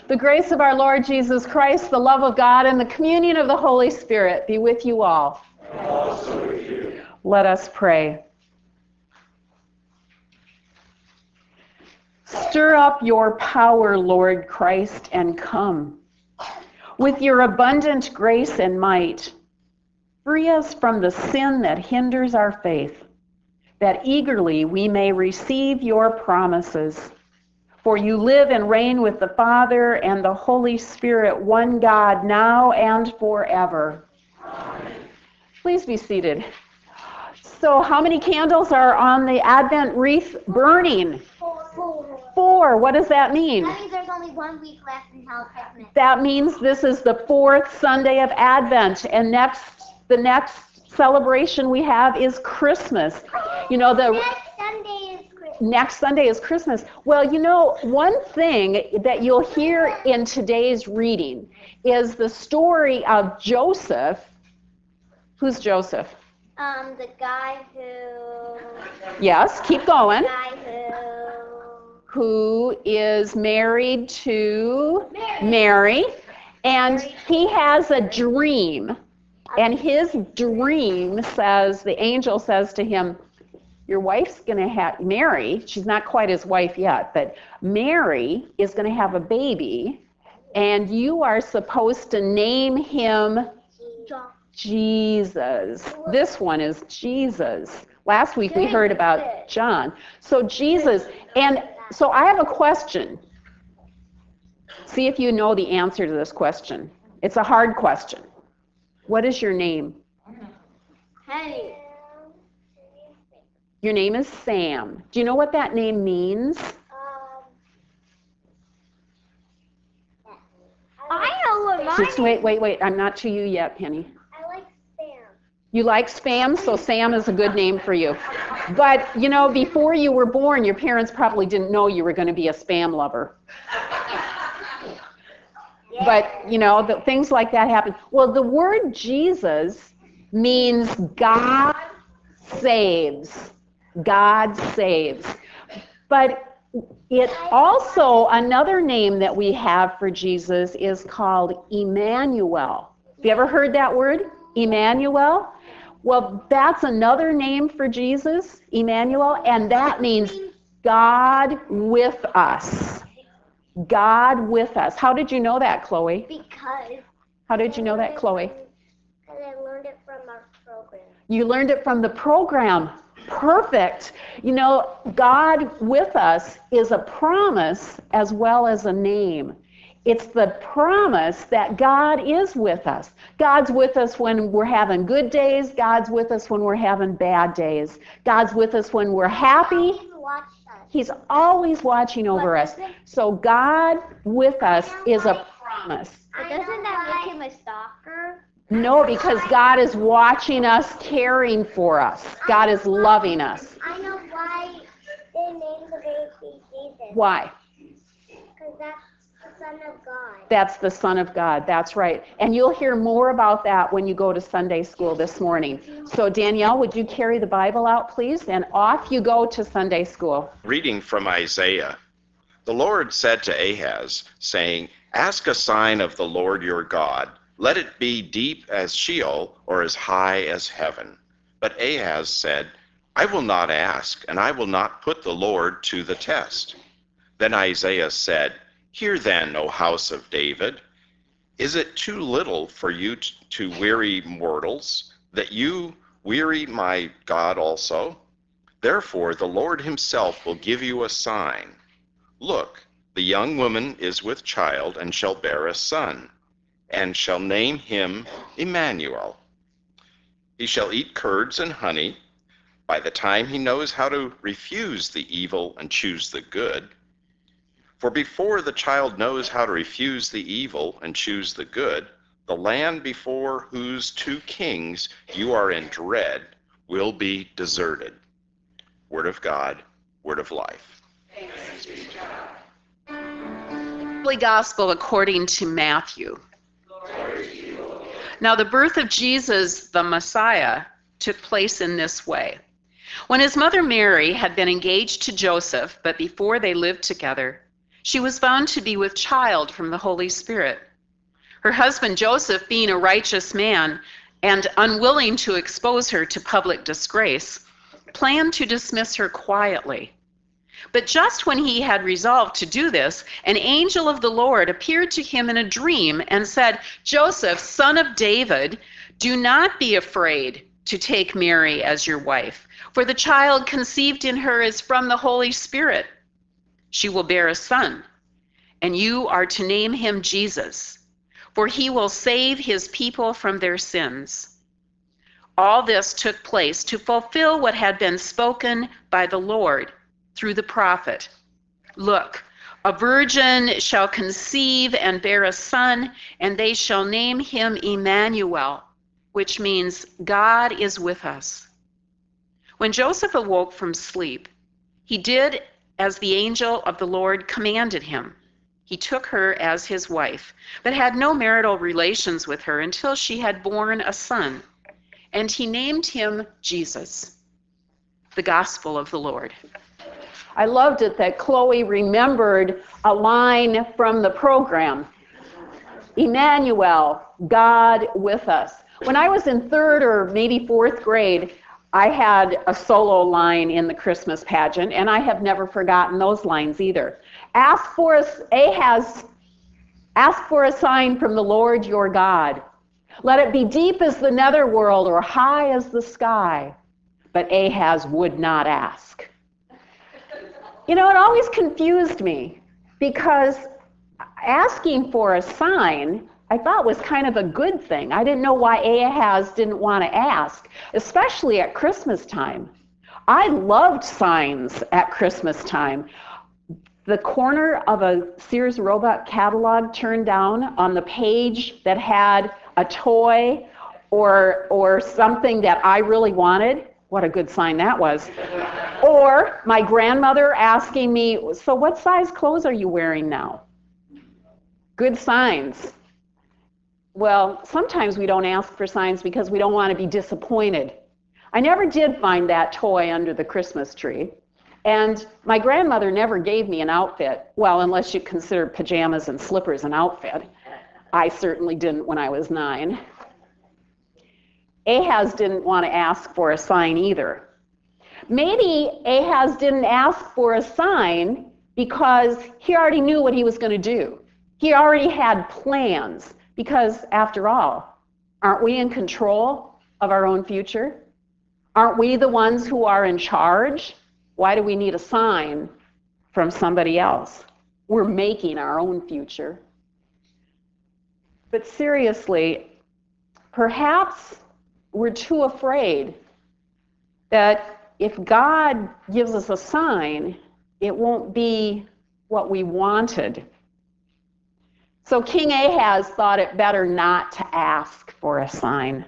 The grace of our Lord Jesus Christ, the love of God, and the communion of the Holy Spirit be with you all. And also with you. Let us pray. Stir up your power, Lord Christ, and come. With your abundant grace and might, free us from the sin that hinders our faith, that eagerly we may receive your promises. For you live and reign with the Father and the Holy Spirit, one God, now and forever. Amen. Please be seated. So how many candles are on the Advent wreath burning? 4. 4. What does that mean? That means there's only 1 week left until Christmas. That means this is the 4th Sunday of Advent, and the next celebration we have is Christmas. You know, next Sunday is Christmas. Well, you know, one thing that you'll hear in today's reading is the story of Joseph. Who's Joseph? The guy who... Yes, keep going. The guy who is married to Mary, and he has a dream. And his dream says, the angel says to him, your wife's going to have, Mary, she's not quite his wife yet, but Mary is going to have a baby, and you are supposed to name him Jesus. This one is Jesus. Last week we heard about John. So Jesus, and so I have a question. See if you know the answer to this question. It's a hard question. What is your name? Hey. Your name is Sam. Do you know what that name means? I know what mine Just wait. I'm not to you yet, Penny. I like Sam. You like Spam, so Sam is a good name for you. But, you know, before you were born, your parents probably didn't know you were going to be a Spam lover. But, you know, things like that happen. Well, the word Jesus means God saves. God saves. But it also, another name that we have for Jesus is called Emmanuel. Have you ever heard that word? Emmanuel? Well, that's another name for Jesus, Emmanuel, and that means God with us. God with us. How did you know that, Chloe? Because. How did you know that, Chloe? Because I learned it from our program. You learned it from the program. Perfect. You know, God with us is a promise as well as a name. It's the promise that God is with us. God's with us when we're having good days. God's with us when we're having bad days. God's with us when we're happy. He's always watching over us. So God with us is a promise. But doesn't that make him a stalker? No, because God is watching us, caring for us. God is loving us. I know why they named the baby Jesus. Why? Because that's the Son of God. That's the Son of God. That's right. And you'll hear more about that when you go to Sunday school this morning. So Danielle, would you carry the Bible out, please? And off you go to Sunday school. Reading from Isaiah. The Lord said to Ahaz, saying, ask a sign of the Lord your God. Let it be deep as Sheol or as high as heaven. But Ahaz said, I will not ask, and I will not put the Lord to the test. Then Isaiah said, hear then, O house of David. Is it too little for you to weary mortals, that you weary my God also? Therefore the Lord himself will give you a sign. Look, the young woman is with child and shall bear a son, and shall name him Emmanuel. He shall eat curds and honey. By the time he knows how to refuse the evil and choose the good, for before the child knows how to refuse the evil and choose the good, the land before whose 2 kings you are in dread will be deserted. Word of God, word of life. Holy Gospel according to Matthew. Now the birth of Jesus, the Messiah, took place in this way. When his mother Mary had been engaged to Joseph, but before they lived together, She was found to be with child from the Holy Spirit. Her husband Joseph, being a righteous man and unwilling to expose her to public disgrace, planned to dismiss her quietly. But just when he had resolved to do this, an angel of the Lord appeared to him in a dream and said, "Joseph, son of David, do not be afraid to take Mary as your wife, for the child conceived in her is from the Holy Spirit. She will bear a son, and you are to name him Jesus, for he will save his people from their sins." All this took place to fulfill what had been spoken by the Lord through the prophet. "Look, a virgin shall conceive and bear a son, and they shall name him Emmanuel," which means God is with us. When Joseph awoke from sleep, he did as the angel of the Lord commanded him. He took her as his wife, but had no marital relations with her until she had borne a son, and he named him Jesus. The Gospel of the Lord. I loved it that Chloe remembered a line from the program. Emmanuel, God with us. When I was in 3rd or maybe 4th grade, I had a solo line in the Christmas pageant, and I have never forgotten those lines either. Ask for a sign from the Lord your God. Let it be deep as the netherworld or high as the sky. But Ahaz would not ask. You know, it always confused me because asking for a sign I thought was kind of a good thing. I didn't know why Ahaz didn't want to ask, especially at Christmas time. I loved signs at Christmas time. The corner of a Sears Roebuck catalog turned down on the page that had a toy or something that I really wanted. What a good sign that was. Or my grandmother asking me, "So what size clothes are you wearing now?" Good signs. Well, sometimes we don't ask for signs because we don't want to be disappointed. I never did find that toy under the Christmas tree. And my grandmother never gave me an outfit. Well, unless you consider pajamas and slippers an outfit. I certainly didn't when I was 9. Ahaz didn't want to ask for a sign either. Maybe Ahaz didn't ask for a sign because he already knew what he was going to do. He already had plans because, after all, aren't we in control of our own future? Aren't we the ones who are in charge? Why do we need a sign from somebody else? We're making our own future. But seriously, perhaps we're too afraid that if God gives us a sign, it won't be what we wanted. So King Ahaz thought it better not to ask for a sign.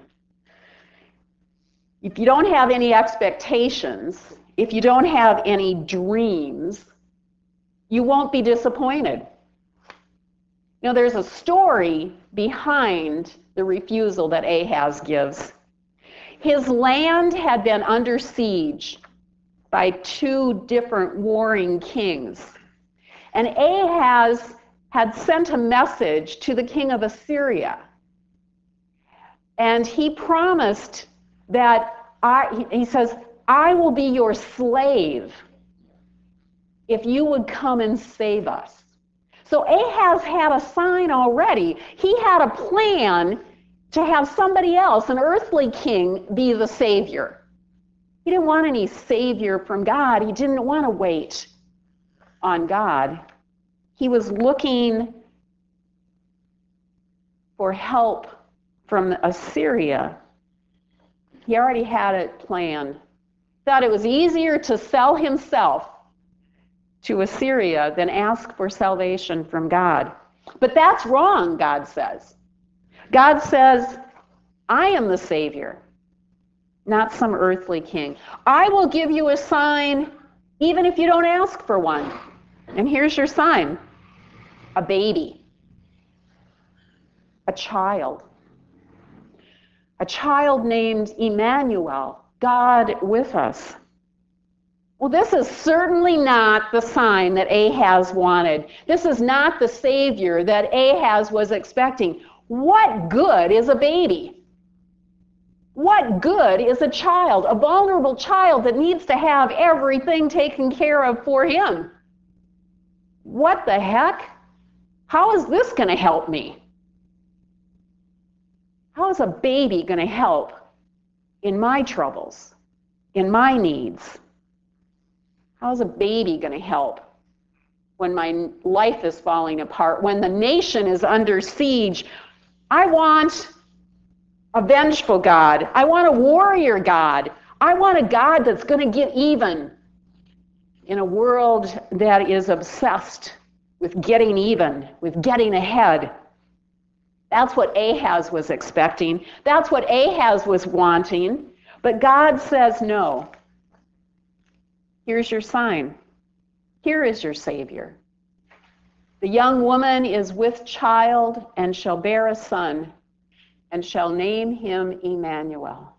If you don't have any expectations, if you don't have any dreams, you won't be disappointed. You know, there's a story behind the refusal that Ahaz gives. His land had been under siege by 2 different warring kings. And Ahaz had sent a message to the king of Assyria. And he promised that, he says, "I will be your slave if you would come and save us." So Ahaz had a sign already. He had a plan to have somebody else, an earthly king, be the savior. He didn't want any savior from God. He didn't want to wait on God. He was looking for help from Assyria. He already had it planned. Thought it was easier to sell himself to Assyria than ask for salvation from God. But that's wrong, God says. God says, "I am the Savior, not some earthly king. I will give you a sign even if you don't ask for one." And here's your sign: a baby, a child named Emmanuel, God with us. Well, this is certainly not the sign that Ahaz wanted. This is not the Savior that Ahaz was expecting. What good is a baby? What good is a child, a vulnerable child that needs to have everything taken care of for him? What the heck? How is this going to help me? How is a baby going to help in my troubles, in my needs? How's a baby going to help when my life is falling apart, when the nation is under siege? I want a vengeful God. I want a warrior God. I want a God that's going to get even in a world that is obsessed with getting even, with getting ahead. That's what Ahaz was expecting. That's what Ahaz was wanting. But God says no. Here's your sign. Here is your Savior. The young woman is with child and shall bear a son and shall name him Emmanuel.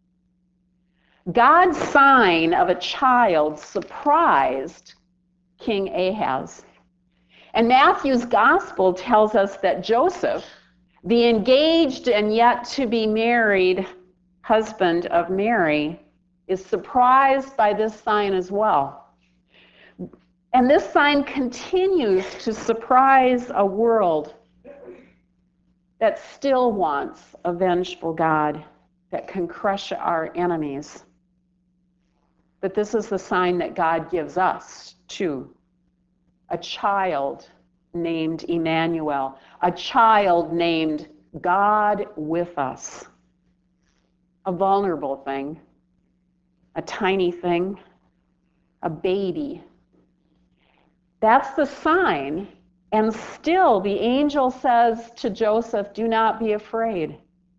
God's sign of a child surprised King Ahaz. And Matthew's gospel tells us that Joseph, the engaged and yet to be married husband of Mary, is surprised by this sign as well. And this sign continues to surprise a world that still wants a vengeful God that can crush our enemies. But this is the sign that God gives us too. A child named Emmanuel, a child named God with us. A vulnerable thing, a tiny thing, a baby. That's the sign. And still the angel says to Joseph, do not be afraid.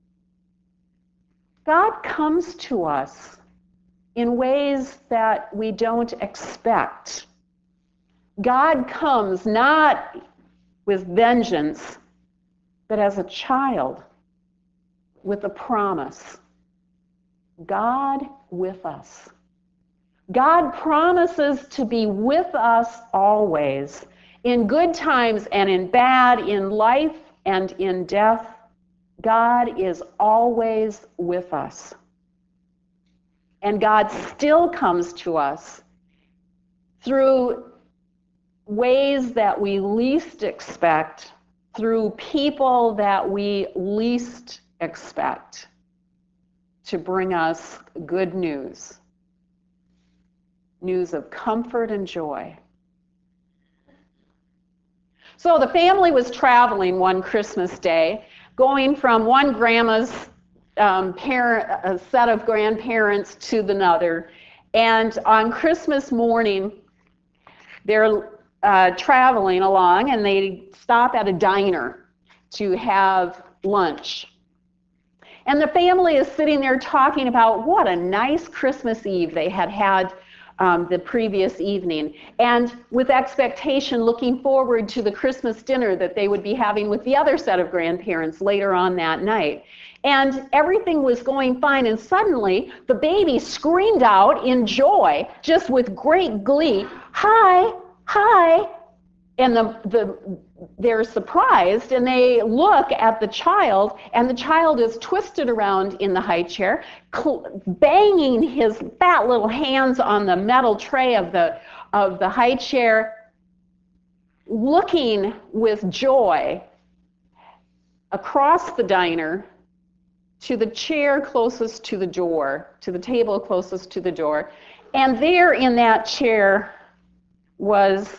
God comes to us in ways that we don't expect. God comes not with vengeance, but as a child with a promise. God with us. God promises to be with us always, in good times and in bad, in life and in death. God is always with us. And God still comes to us through ways that we least expect, through people that we least expect, to bring us good news, news of comfort and joy. So the family was traveling one Christmas day, going from one grandma's a set of grandparents to another. And on Christmas morning, they're traveling along, and they stop at a diner to have lunch. And the family is sitting there talking about what a nice Christmas Eve they had had the previous evening, and with expectation looking forward to the Christmas dinner that they would be having with the other set of grandparents later on that night. And everything was going fine, and suddenly the baby screamed out in joy, just with great glee, "Hi, hi!" And they're surprised, and they look at the child, and the child is twisted around in the high chair, banging his fat little hands on the metal tray of the high chair, looking with joy across the diner to the chair closest to the door, to the table closest to the door. And there in that chair was,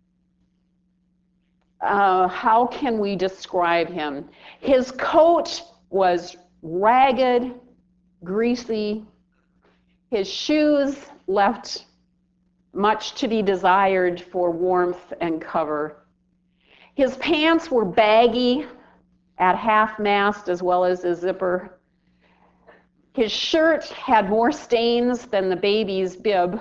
how can we describe him? His coat was ragged, greasy. His shoes left much to be desired for warmth and cover. His pants were baggy at half-mast as well as a zipper. His shirt had more stains than the baby's bib.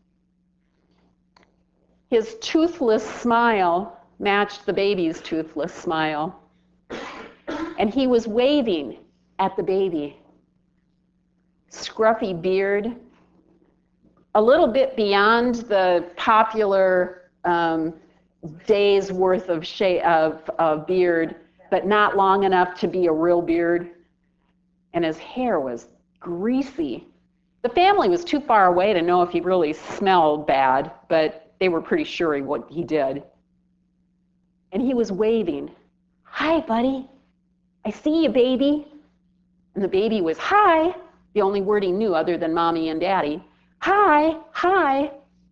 His toothless smile matched the baby's toothless smile. And he was waving at the baby. Scruffy beard, a little bit beyond the popular days worth of beard, but not long enough to be a real beard. And his hair was greasy. The family was too far away to know if he really smelled bad, but they were pretty sure what he did. And he was waving, "Hi, buddy. I see you, baby." And the baby was, "Hi," the only word he knew other than mommy and daddy. "Hi, hi."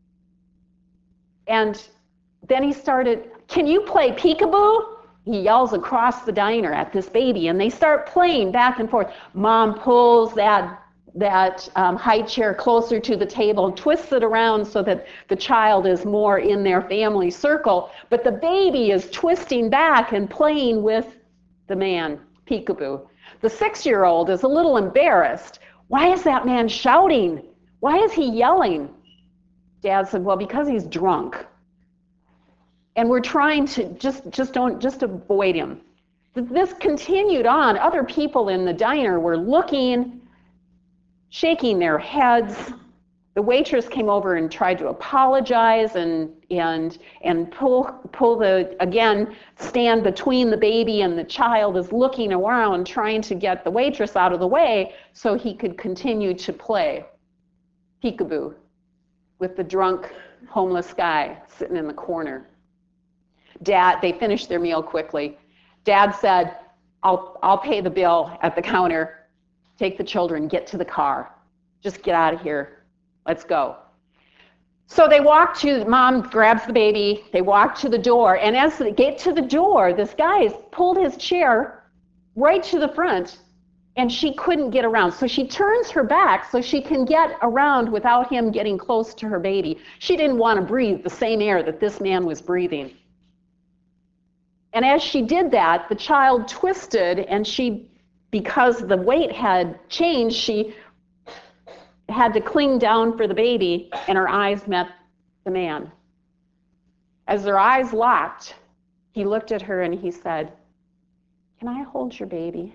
And then he started, "Can you play peekaboo?" He yells across the diner at this baby, and they start playing back and forth. Mom pulls that high chair closer to the table and twists it around so that the child is more in their family circle, but the baby is twisting back and playing with the man, peekaboo. The 6-year-old is a little embarrassed. "Why is that man shouting? Why is he yelling?" Dad said, "Well, because he's drunk. And we're trying to just avoid him." This continued on. Other people in the diner were looking, shaking their heads. The waitress came over and tried to apologize and pull stand between the baby and the child, is looking around trying to get the waitress out of the way so he could continue to play peekaboo with the drunk homeless guy sitting in the corner. They finished their meal quickly. Dad said, I'll pay the bill at the counter. Take the children, get to the car. Just get out of here. Let's go. So they Mom grabs the baby, they walk to the door, and as they get to the door, this guy has pulled his chair right to the front, and she couldn't get around. So she turns her back so she can get around without him getting close to her baby. She didn't want to breathe the same air that this man was breathing. And as she did that, the child twisted, and because the weight had changed, she had to cling down for the baby, and her eyes met the man. As their eyes locked, he looked at her and he said, "Can I hold your baby?"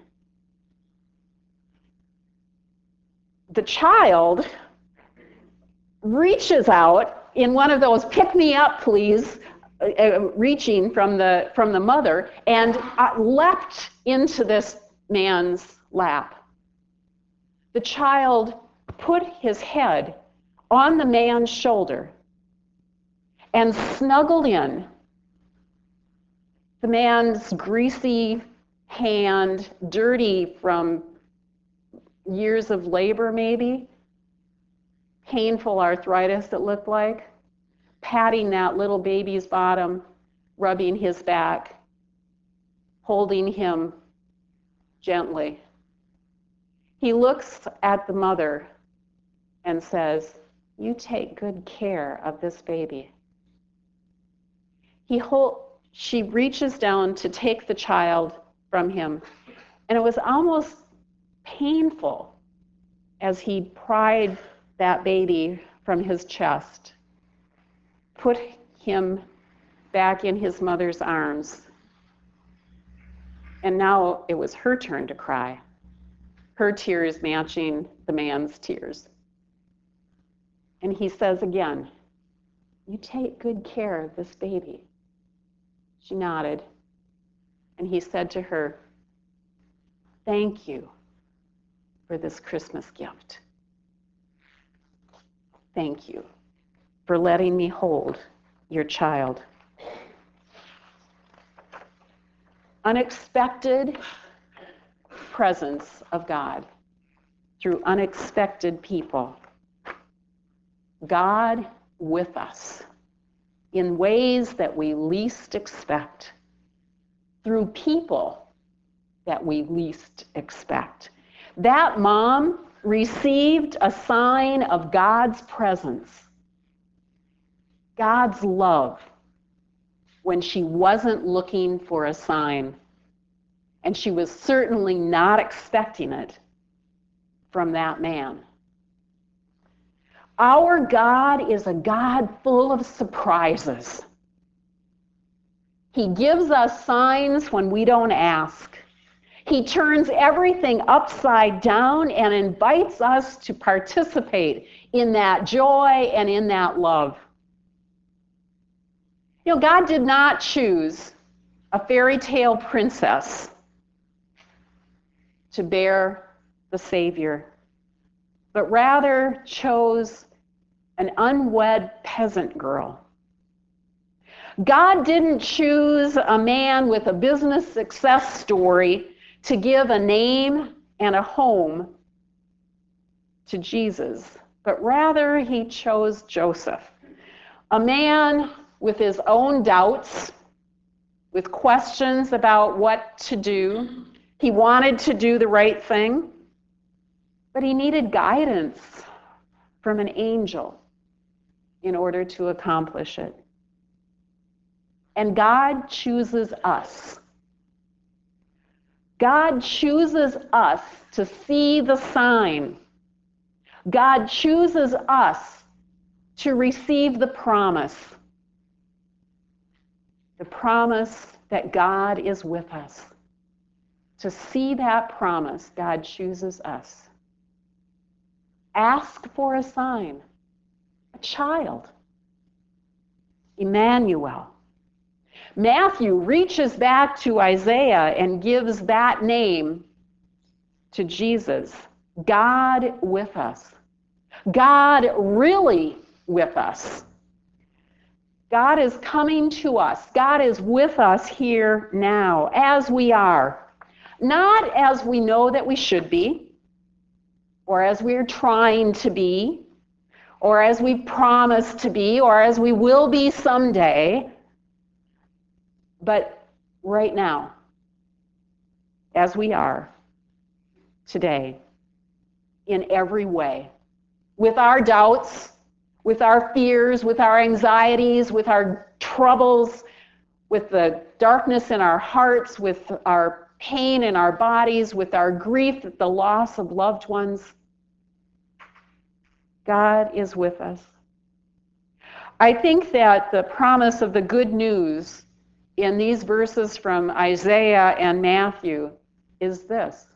The child reaches out in one of those "pick me up, please," reaching from the mother, and leapt into this man's lap. The child put his head on the man's shoulder and snuggled in. The man's greasy hand, dirty from years of labor maybe, painful arthritis it looked like, patting that little baby's bottom, rubbing his back, holding him gently. He looks at the mother and says, "You take good care of this baby." She reaches down to take the child from him, and it was almost painful as he pried that baby from his chest, put him back in his mother's arms. And now it was her turn to cry, her tears matching the man's tears. And he says again, "You take good care of this baby." She nodded, and he said to her, "Thank you for this Christmas gift. Thank you for letting me hold your child." Unexpected presence of God through unexpected people. God with us in ways that we least expect, through people that we least expect. That mom received a sign of God's presence, God's love, when she wasn't looking for a sign. And she was certainly not expecting it from that man. Our God is a God full of surprises. He gives us signs when we don't ask. He turns everything upside down and invites us to participate in that joy and in that love. You know, God did not choose a fairy tale princess to bear the Savior, but rather chose an unwed peasant girl. God didn't choose a man with a business success story to give a name and a home to Jesus, but rather he chose Joseph, a man with his own doubts, with questions about what to do. He wanted to do the right thing, but he needed guidance from an angel in order to accomplish it. And God chooses us. God chooses us to see the sign. God chooses us to receive the promise that God is with us. To see that promise, God chooses us. Ask for a sign, a child, Emmanuel. Matthew reaches back to Isaiah and gives that name to Jesus. God with us. God really with us. God is coming to us. God is with us here now, as we are. Not as we know that we should be, or as we're trying to be, or as we promised to be, or as we will be someday, but right now, as we are today, in every way, with our doubts, with our fears, with our anxieties, with our troubles, with the darkness in our hearts, with our pain in our bodies, with our grief at the loss of loved ones. God is with us. I think that the promise of the good news in these verses from Isaiah and Matthew is this: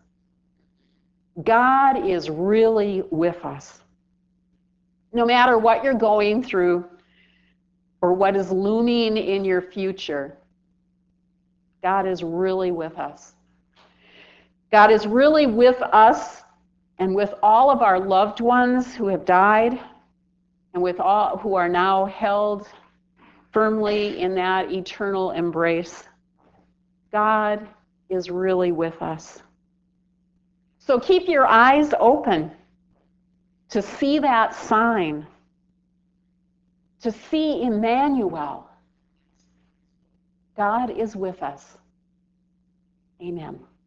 God is really with us. No matter what you're going through or what is looming in your future, God is really with us. God is really with us and with all of our loved ones who have died and with all who are now held firmly in that eternal embrace. God is really with us. So keep your eyes open to see that sign, to see Emmanuel. God is with us. Amen.